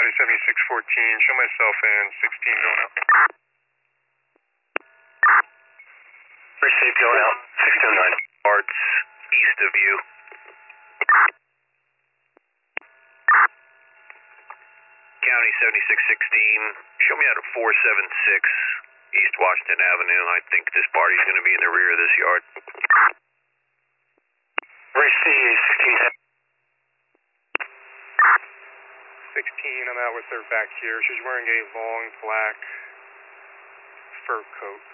County 7614, show myself and 16 going out. Received, going out, 609. Arts east of you. County 7616, show me out at 476 East Washington Avenue. I think this party's going to be in the rear of this yard. Received, 1610. 16, I'm out with her back here. She's wearing a long black fur coat.